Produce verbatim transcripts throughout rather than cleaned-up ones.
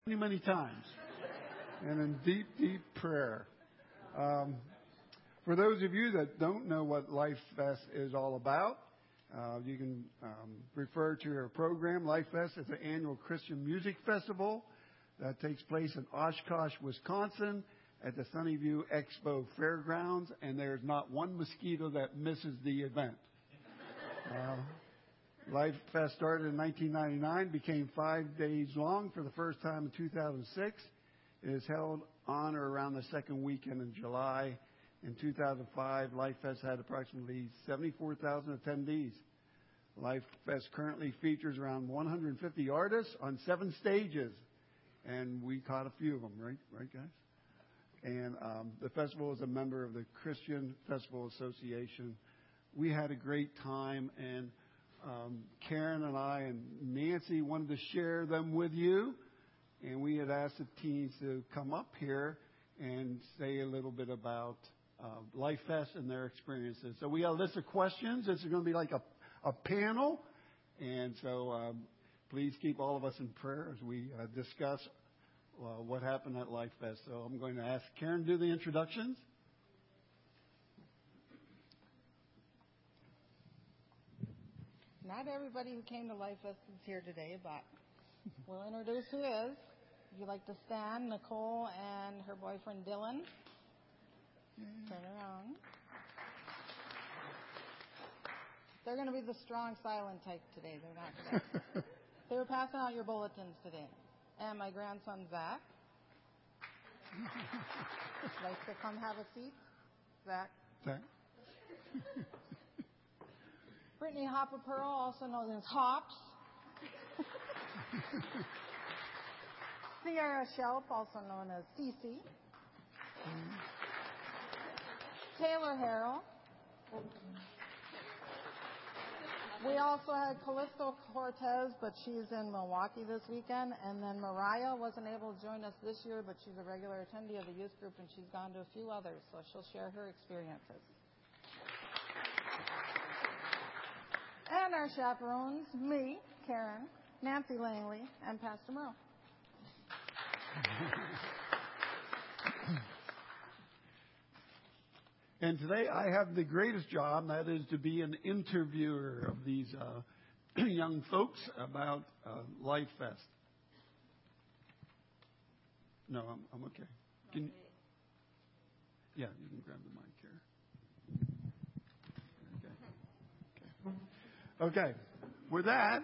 many, many times and in deep, deep prayer. Um, for those of you that don't know what Life Fest is all about, uh, you can um, refer to our program. Life Fest is an annual Christian music festival that takes place in Oshkosh, Wisconsin at the Sunnyview Expo Fairgrounds, and there's not one mosquito that misses the event. Uh, Life Fest started in nineteen ninety-nine, became five days long for the first time in two thousand six. It is held on or around the second weekend in July. In two thousand five, Life Fest had approximately seventy-four thousand attendees. Life Fest currently features around one hundred fifty artists on seven stages, and we caught a few of them, right, right, guys? And um, the festival is a member of the Christian Festival Association. We had a great time, and um, Karen and I and Nancy wanted to share them with you. And we had asked the teens to come up here and say a little bit about uh, Life Fest and their experiences. So we got a list of questions. This is going to be like a, a panel. And so um, please keep all of us in prayer as we uh, discuss uh, what happened at Life Fest. So I'm going to ask Karen to do the introductions. Not everybody who came to Life Fest is here today, but we'll introduce who is. If you'd like to stand, Nicole and her boyfriend Dylan. Turn around. They're going to be the strong, silent type today. They're not going to. They were passing out your bulletins today. And my grandson Zach. Like to come have a seat. Zach. Zach. Brittany Hopper Pearl, also known as Hops. Sierra Shelp, also known as Cece. Taylor Harrell. We also had Callisto Cortez, but she's in Milwaukee this weekend. And then Mariah wasn't able to join us this year, but she's a regular attendee of the youth group, and she's gone to a few others, so she'll share her experiences. And our chaperones, me, Karen, Nancy Langley, and Pastor Merle. And today I have the greatest job, that is to be an interviewer of these uh, young folks about uh, Life Fest. No, I'm, I'm okay. Can, yeah, you can grab the mic here. Okay. Okay. With that,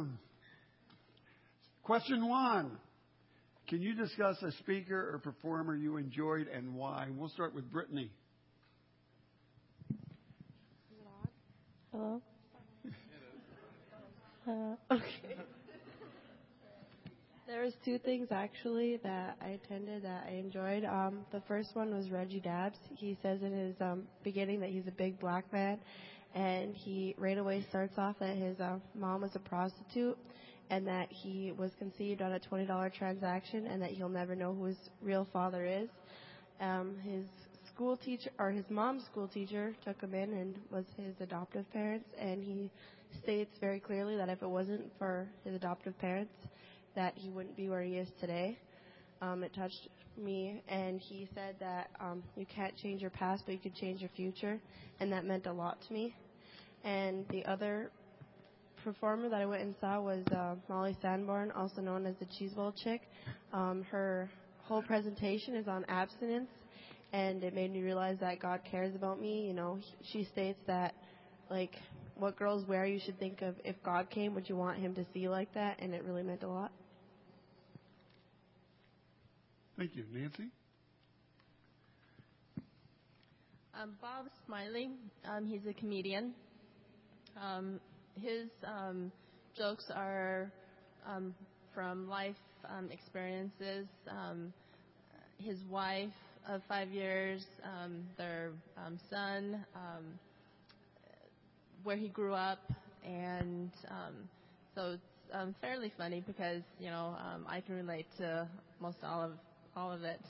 question one. Can you discuss a speaker or performer you enjoyed and why? We'll start with Brittany. Hello? Uh, okay. There was two things actually that I attended that I enjoyed. Um, the first one was Reggie Dabbs. He says in his um, beginning that he's a big black man, and he right away starts off that his uh, mom was a prostitute, and that he was conceived on a twenty dollars transaction, and that he'll never know who his real father is. Um, his school teacher, or his mom's school teacher, took him in and was his adoptive parents, and he states very clearly that if it wasn't for his adoptive parents, that he wouldn't be where he is today. Um, it touched me, and he said that um, you can't change your past, but you can change your future, and that meant a lot to me. And the other performer that I went and saw was uh, Molly Sanborn, also known as the Cheese Bowl Chick. Um, her whole presentation is on abstinence, and it made me realize that God cares about me. You know, she states that, like, what girls wear, you should think of if God came, would you want him to see like that? And it really meant a lot. Thank you. Nancy? Um, Bob Smiley, um, he's a comedian. Um, his um, jokes are um, from life um, experiences. Um, his wife of five years, um, their um, son, um, where he grew up, and um, so it's um, fairly funny because you know um, I can relate to most all of all of it.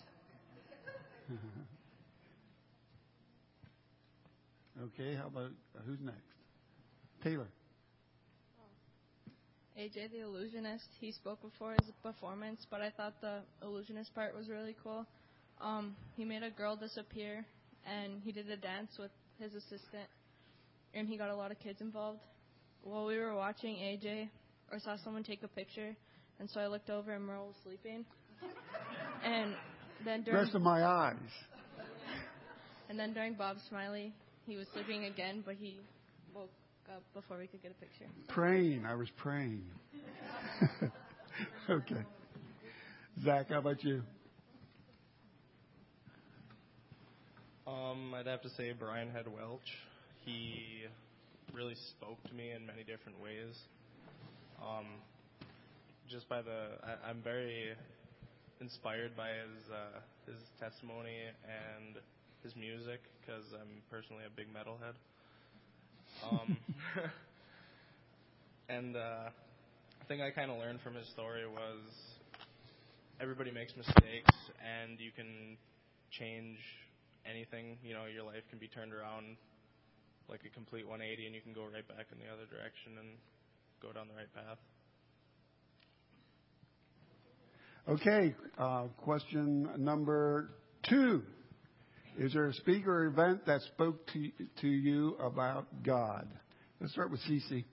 Okay, how about uh, who's next? Taylor. A J the Illusionist. He spoke before his performance, but I thought the illusionist part was really cool. Um, he made a girl disappear, and he did a dance with his assistant, and he got a lot of kids involved. While we were watching A J, I saw someone take a picture, and so I looked over, and Merle was sleeping. And then during Rest of my eyes. And then during Bob Smiley, he was sleeping again, but he woke up before we could get a picture. Praying. I was praying. Okay. Zach, how about you? Um, I'd have to say Brian Head Welch. He really spoke to me in many different ways. Um, just by the, I, I'm very inspired by his uh, his testimony and his music, because I'm personally a big metalhead. Um, and uh, the thing I kind of learned from his story was everybody makes mistakes, and you can change anything. You know, your life can be turned around like a complete one eighty, and you can go right back in the other direction and go down the right path. Okay, uh, question number two. Is there a speaker or event that spoke to, to you about God? Let's start with Cece.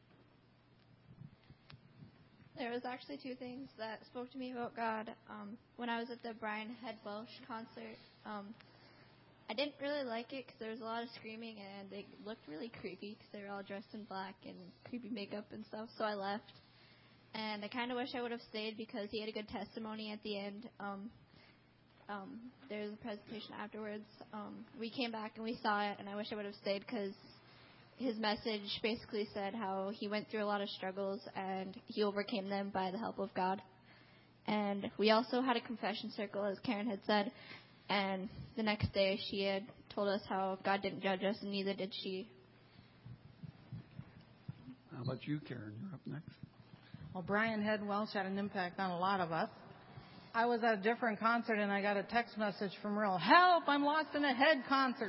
There was actually two things that spoke to me about God. Um, when I was at the Brian Head Welch concert, um, I didn't really like it because there was a lot of screaming and it looked really creepy because they were all dressed in black and creepy makeup and stuff, so I left. And I kind of wish I would have stayed because he had a good testimony at the end. Um, um, there was a presentation afterwards. Um, we came back and we saw it, and I wish I would have stayed because his message basically said how he went through a lot of struggles and he overcame them by the help of God. And we also had a confession circle, as Karen had said, and the next day she had told us how God didn't judge us, and neither did she. How about you, Karen? You're up next. Well, Brian Head Welch had an impact on a lot of us. I was at a different concert, and I got a text message from Earl, "Help, I'm lost in a Head concert."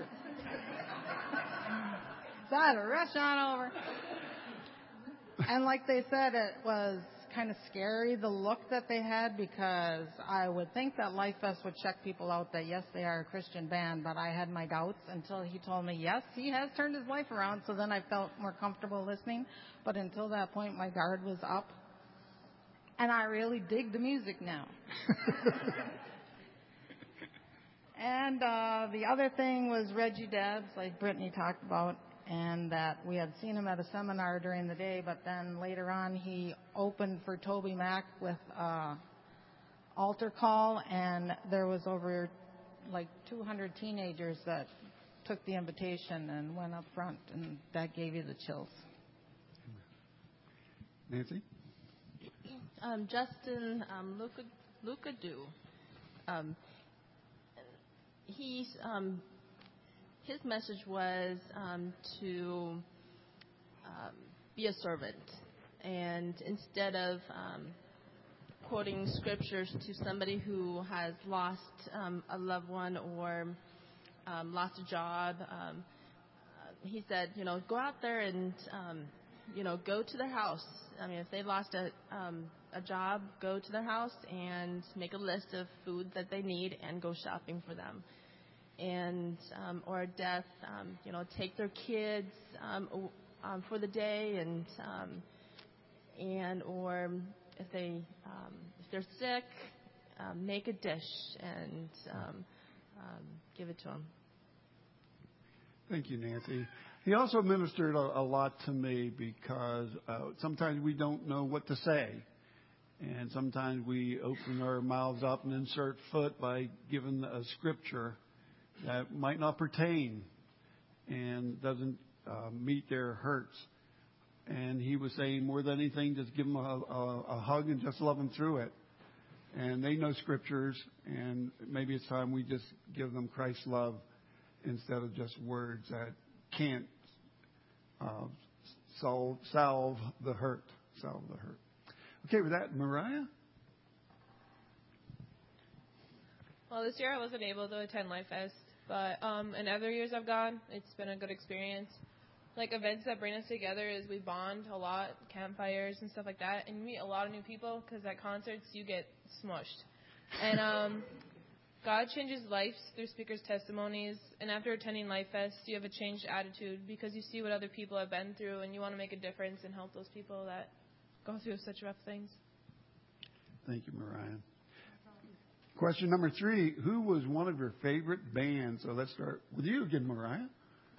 So I had to rush on over. And like they said, it was kind of scary, the look that they had, because I would think that Life Fest would check people out that, yes, they are a Christian band, but I had my doubts until he told me, yes, he has turned his life around, so then I felt more comfortable listening. But until that point, my guard was up. And I really dig the music now. And uh, the other thing was Reggie Dabbs, like Brittany talked about, and that we had seen him at a seminar during the day, but then later on he opened for Toby Mac with uh, altar call, and there was over like two hundred teenagers that took the invitation and went up front, and that gave you the chills. Nancy? Um, Justin um, Luca, Lucadou. Um, he's um, his message was um, to um, be a servant, and instead of um, quoting scriptures to somebody who has lost um, a loved one or um, lost a job, um, uh, he said, you know, go out there and um, you know, go to their house. I mean, if they lost a um, a job, go to their house and make a list of food that they need and go shopping for them. And um, or a death, um, you know, take their kids um, um, for the day, and um, and or if they um, if they're sick, um, make a dish and um, um, give it to them. Thank you, Nancy. He also ministered a, a lot to me because uh, sometimes we don't know what to say. And sometimes we open our mouths up and insert foot by giving a scripture that might not pertain and doesn't uh, meet their hurts. And he was saying more than anything, just give them a, a, a hug and just love them through it. And they know scriptures, and maybe it's time we just give them Christ's love instead of just words that can't uh, solve, salve the hurt. Salve the hurt. Okay, with that, Mariah? Well, this year I wasn't able to attend Life Fest, but um, in other years I've gone, it's been a good experience. like events that bring us together is we bond a lot, campfires and stuff like that, and you meet a lot of new people because at concerts you get smushed. And um, God changes lives through speakers' testimonies, and after attending Life Fest, you have a changed attitude because you see what other people have been through, and you want to make a difference and help those people that go through such rough things. Thank you, Mariah. Question number three, who was one of your favorite bands? So let's start with you again, Mariah.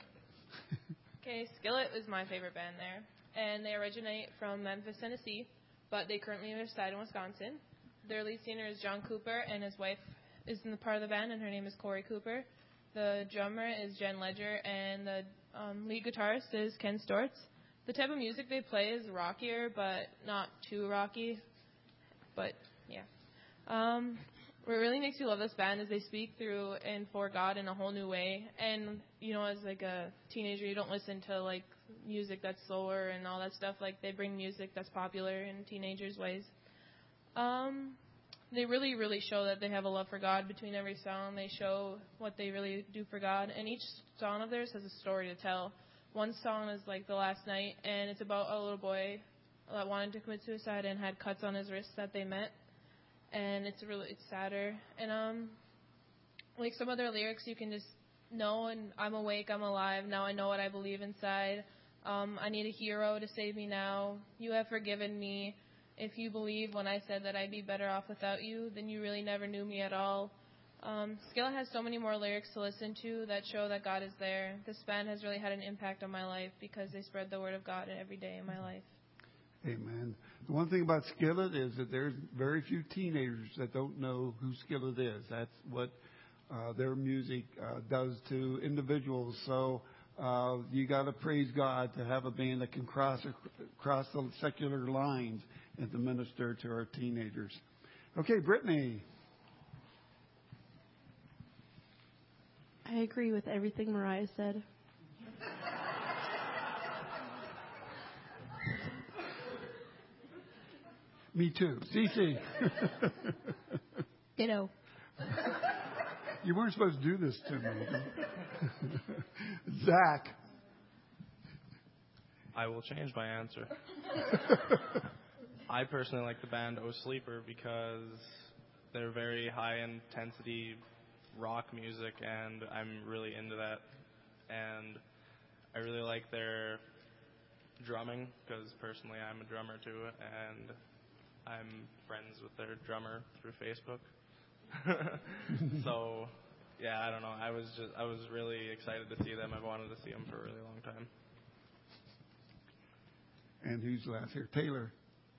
Okay, Skillet was my favorite band there, and they originate from Memphis, Tennessee, but they currently reside in Wisconsin. Their lead singer is John Cooper, and his wife is in the part of the band, and her name is Corey Cooper. The drummer is Jen Ledger, and the um, lead guitarist is Ken Stortz. The type of music they play is rockier, but not too rocky. But, yeah. Um, what really makes me love this band is they speak through and for God in a whole new way. And, you know, as like a teenager, you don't listen to, like, music that's slower and all that stuff. Like, they bring music that's popular in teenagers' ways. Um, they really, really show that they have a love for God between every song. They show what they really do for God. And each song of theirs has a story to tell. One song is like The Last Night, and it's about a little boy that wanted to commit suicide and had cuts on his wrists that they met. And it's really, it's sadder. And, um, like some of their lyrics, you can just know, and I'm awake, I'm alive, now I know what I believe inside. Um, I need a hero to save me now. You have forgiven me. If you believe when I said that I'd be better off without you, then you really never knew me at all. Um, Skillet has so many more lyrics to listen to that show that God is there. This band has really had an impact on my life because they spread the word of God every day in my life. Amen. The one thing about Skillet is that there's very few teenagers that don't know who Skillet is. That's what uh, their music uh, does to individuals. So uh, you got to praise God to have a band that can cross across the secular lines and to minister to our teenagers. Okay, Brittany. I agree with everything Mariah said. Me too. Cece. Ditto. You weren't supposed to do this to me. Zach. I will change my answer. I personally like the band O Sleeper because they're very high intensity rock music, and I'm really into that. And I really like their drumming because personally I'm a drummer too, and I'm friends with their drummer through Facebook. So, yeah, I don't know. I was just I was really excited to see them. I've wanted to see them for a really long time. And who's last here? Taylor.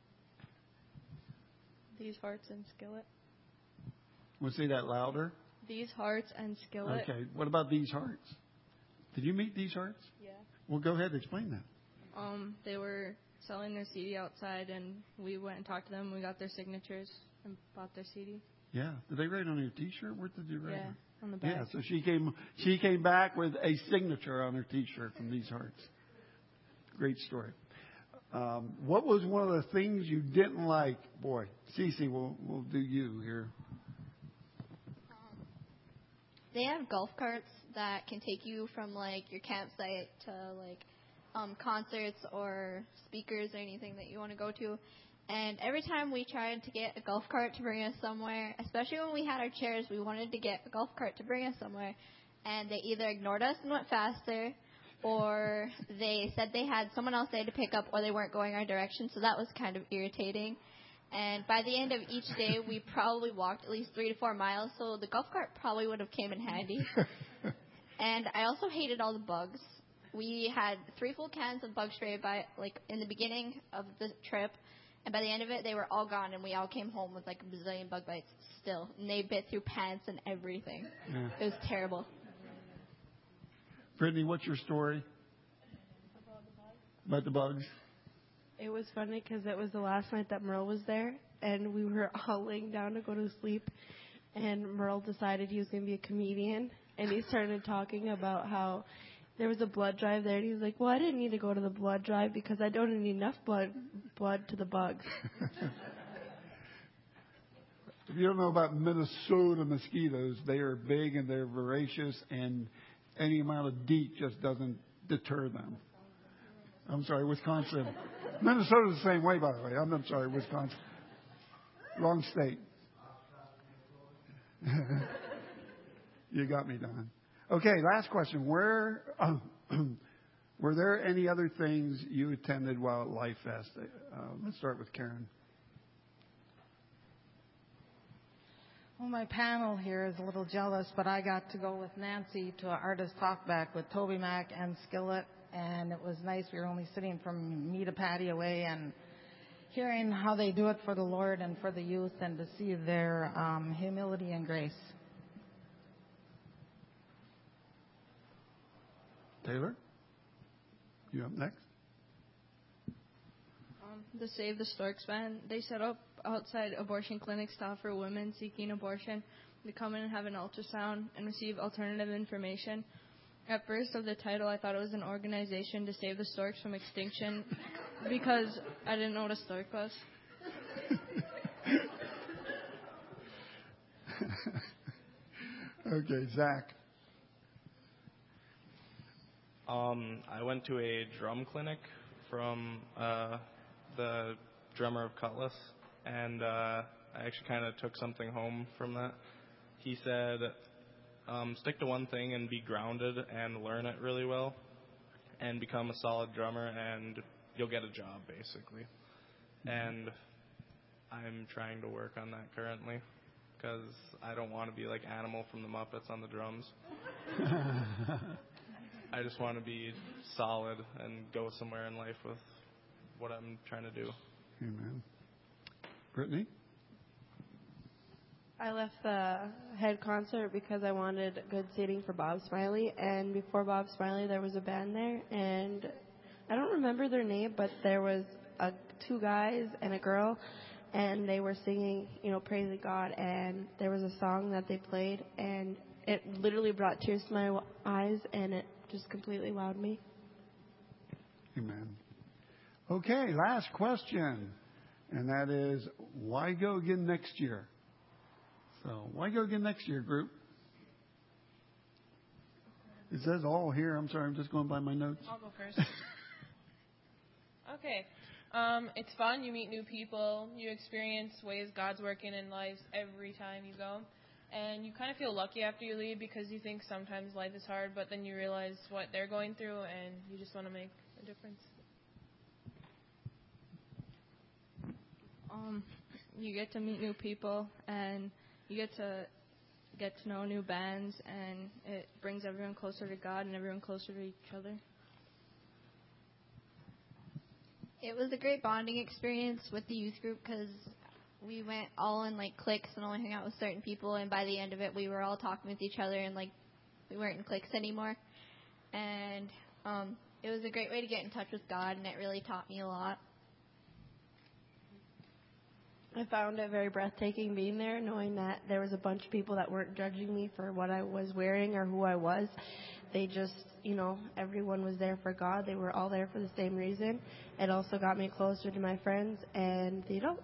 These Hearts and Skillet. Want to say that louder? These Hearts and Skillet. Okay. What about These Hearts? Did you meet These Hearts? Yeah. Well, go ahead and explain that. Um, they were selling their C D outside, and we went and talked to them. We got their signatures and bought their C D. Yeah. Did they write on your T-shirt? Where did you write? Yeah, her? on the back. Yeah. So she came. She came back with a signature on her T-shirt from These Hearts. Great story. Um, what was one of the things you didn't like? Boy, Cece, we'll we'll do you here. Um, they have golf carts that can take you from like your campsite to like um, concerts or speakers or anything that you want to go to. And every time we tried to get a golf cart to bring us somewhere, especially when we had our chairs, we wanted to get a golf cart to bring us somewhere, and they either ignored us and went faster, or they said they had someone else there to pick up, or they weren't going our direction. So that was kind of irritating. And by the end of each day, we probably walked at least three to four miles, so the golf cart probably would have came in handy. And I also hated all the bugs. We had three full cans of bug spray by like in the beginning of the trip, and by the end of it, they were all gone, and we all came home with like a bazillion bug bites still, and they bit through pants and everything. Yeah. It was terrible. Brittany, what's your story about the bugs? It was funny because it was the last night that Merle was there, and we were all laying down to go to sleep, and Merle decided he was going to be a comedian, and he started talking about how there was a blood drive there, and he was like, well, I didn't need to go to the blood drive because I don't need enough blood blood to the bugs. If you don't know about Minnesota mosquitoes, they are big and they're voracious, and any amount of DEET just doesn't deter them. I'm sorry, Wisconsin. Minnesota's the same way, by the way. I'm, I'm sorry, Wisconsin. Wrong state. You got me, Don. Okay, last question. Where uh, were there any other things you attended while at Life Fest? Uh, let's start with Karen. Well, my panel here is a little jealous, but I got to go with Nancy to an artist talkback with Toby Mac and Skillet, and it was nice. We were only sitting from me to Patty away and hearing how they do it for the Lord and for the youth, and to see their um, humility and grace. Taylor, you up next? Um, the Save the Storks band, they set up outside abortion clinics to offer women seeking abortion to come in and have an ultrasound and receive alternative information. At first of the title, I thought it was an organization to save the storks from extinction because I didn't know what a stork was. Okay, Zach. Um, I went to a drum clinic from uh, the drummer of Cutlass, and uh, I actually kind of took something home from that. He said, um, stick to one thing and be grounded and learn it really well and become a solid drummer, and you'll get a job, basically. And I'm trying to work on that currently because I don't want to be like Animal from the Muppets on the drums. I just want to be solid and go somewhere in life with what I'm trying to do. Amen. Brittany? I left the head concert because I wanted good seating for Bob Smiley, and before Bob Smiley there was a band there, and I don't remember their name, but there was a, two guys and a girl, and they were singing, you know, praising God, and there was a song that they played, and it literally brought tears to my eyes, and it just completely wowed me. Amen. Okay, last question, and that is, why go again next year? So, why go again next year, group? It says all here. I'm sorry, I'm just going by my notes. I'll go first. Okay. Um, it's fun. You meet new people. You experience ways God's working in lives every time you go. And you kind of feel lucky after you leave because you think sometimes life is hard, but then you realize what they're going through and you just want to make a difference. Um, you get to meet new people, and you get to get to know new bands, and it brings everyone closer to God and everyone closer to each other. It was a great bonding experience with the youth group because we went all in like cliques and only hung out with certain people, and by the end of it we were all talking with each other and like we weren't in cliques anymore. And um, it was a great way to get in touch with God, and it really taught me a lot. I found it very breathtaking being there, knowing that there was a bunch of people that weren't judging me for what I was wearing or who I was. They just, you know, everyone was there for God. They were all there for the same reason. It also got me closer to my friends and the adults.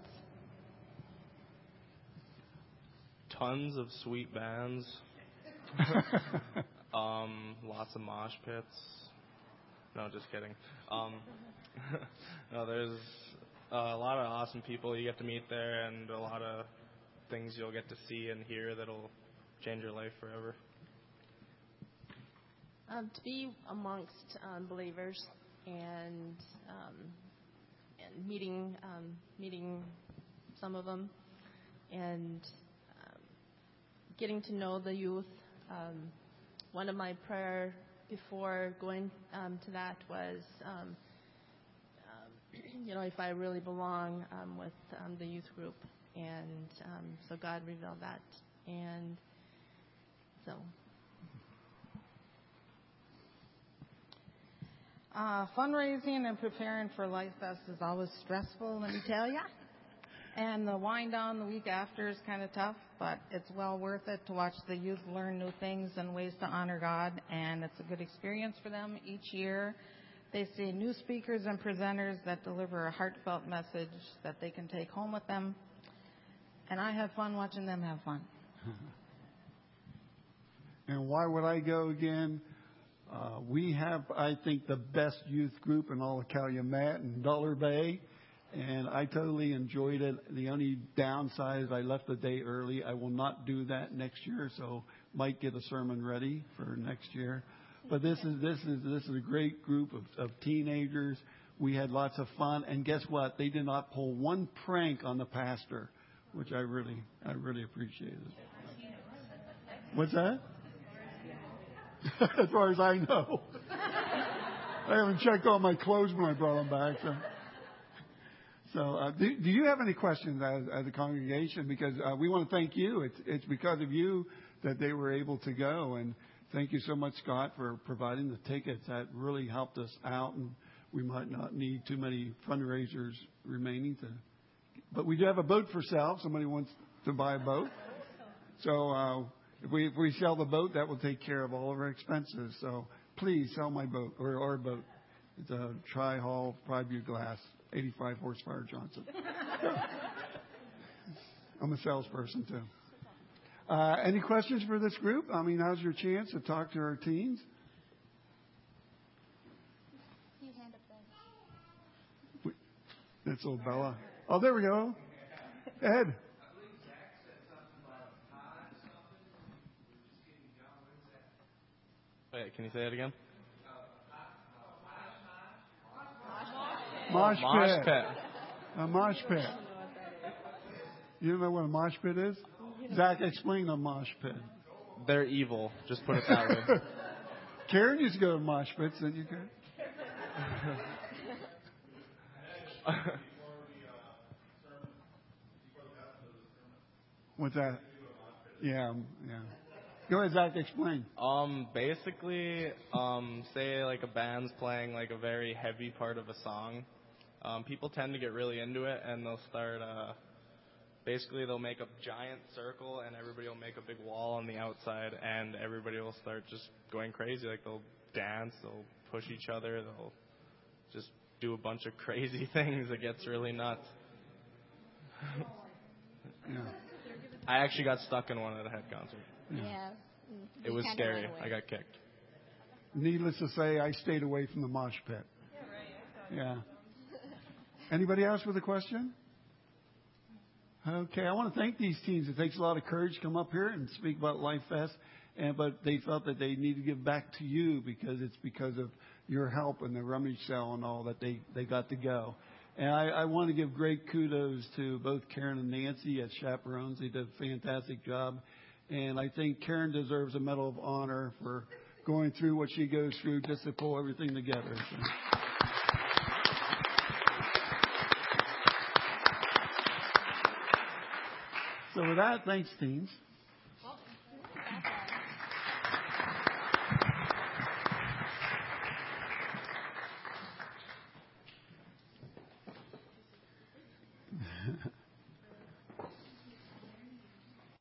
Tons of sweet bands. um, lots of mosh pits. No, just kidding. Um, no, there's Uh, a lot of awesome people you get to meet there, and a lot of things you'll get to see and hear that'll change your life forever. Um, to be amongst um, believers and um, and meeting um, meeting some of them and um, getting to know the youth. Um, one of my prayer before going um, to that was. Um, You know, if I really belong um, with um, the youth group, and um, so God revealed that, and so. Uh, fundraising and preparing for Life Fest is always stressful, let me tell you. And the wind down the week after is kind of tough, but it's well worth it to watch the youth learn new things and ways to honor God, and it's a good experience for them each year. They see new speakers and presenters that deliver a heartfelt message that they can take home with them. And I have fun watching them have fun. And why would I go again? Uh, we have, I think, the best youth group in all of Calumet and Dollar Bay, and I totally enjoyed it. The only downside is I left a day early. I will not do that next year, so might get a sermon ready for next year. But this is this is this is a great group of, of teenagers. We had lots of fun, and guess what? They did not pull one prank on the pastor, which I really I really appreciated. What's that? As far as I know, I haven't checked all my clothes when I brought them back. So, so uh, do, do you have any questions as, as a congregation? Because uh, we want to thank you. It's it's because of you that they were able to go, and thank you so much, Scott, for providing the tickets. That really helped us out, and we might not need too many fundraisers remaining to. But we do have a boat for sale. Somebody wants to buy a boat, so. Uh, If we, if we sell the boat, that will take care of all of our expenses. So please sell my boat or our boat. It's a tri-hull, five-view glass, eighty-five horsepower Johnson. I'm a salesperson too. Uh, any questions for this group? I mean, now's your chance to talk to our teens. That's old Bella. Oh, there we go. Ed. Wait, can you say that again? Mosh Mosh pit. pit. A mosh pit. You don't know what a mosh pit is? Zach, explain a mosh pit. They're evil. Just put it that way. Karen used to go to mosh pits, didn't you, Karen? What's that? Yeah, yeah. Go ahead, Zach, explain. Um, basically, um, say like a band's playing like a very heavy part of a song. Um, people tend to get really into it, and they'll start. Uh, basically, they'll make a giant circle, and everybody will make a big wall on the outside, and everybody will start just going crazy. Like they'll dance, they'll push each other, they'll just do a bunch of crazy things. It gets really nuts. Yeah. I actually got stuck in one at a head concert. Yeah. Yeah. It was scary. I got kicked. Needless to say, I stayed away from the mosh pit. Yeah. Anybody else with a question? Okay, I want to thank these teams. It takes a lot of courage to come up here and speak about Life Fest, and but they felt that they need to give back to you because it's because of your help and the rummage sale and all that they, they got to go. And I, I want to give great kudos to both Karen and Nancy as chaperones. They did a fantastic job. And I think Karen deserves a Medal of Honor for going through what she goes through just to pull everything together. So. So with that, thanks, teams.